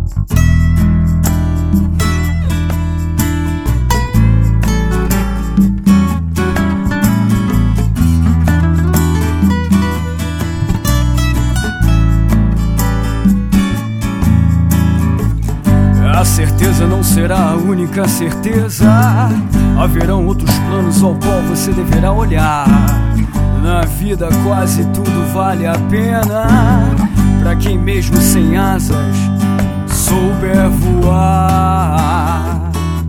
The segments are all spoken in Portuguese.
A certeza não será a única certeza. Haverão outros planos ao qual você deverá olhar. Na vida quase tudo vale a pena, pra quem mesmo sem asas souber voar.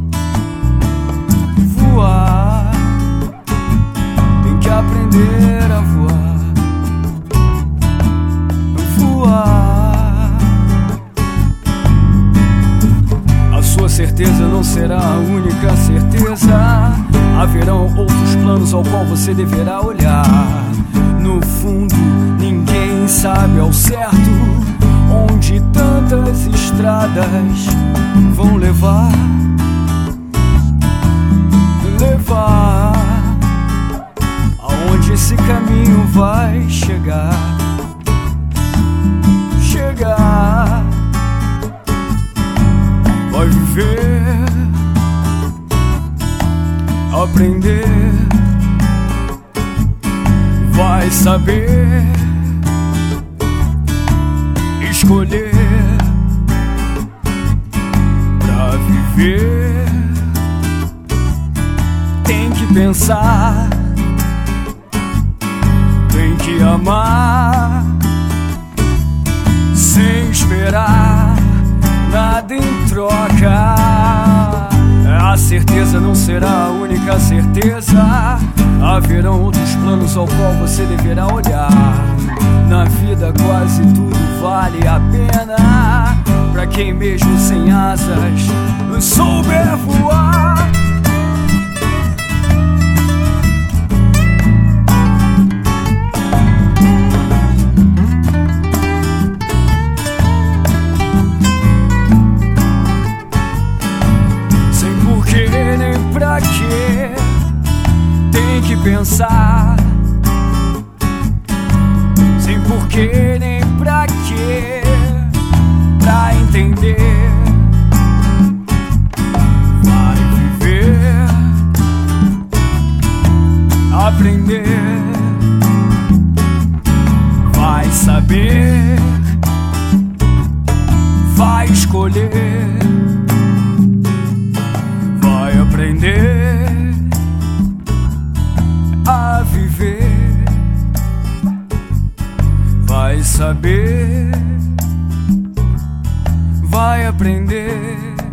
Voar, tem que aprender a voar. Voar. A sua certeza não será a única certeza. Haverão outros planos ao qual você deverá olhar. No fundo, ninguém sabe ao certo onde tantas estradas vão levar. Levar. Aonde esse caminho vai chegar. Chegar. Vai viver, aprender, vai saber escolher. Pra viver tem que pensar, tem que amar, sem esperar nada em troca. A certeza não será a única certeza. Haverão outros planos ao qual você deverá olhar. Na vida quase tudo vale a pena, pra quem mesmo sem asas souber voar. Pra quê? Tem que pensar, sem porquê nem pra quê, pra entender. Vai viver, aprender, vai saber, vai escolher. Aprender a viver, vai saber, vai aprender.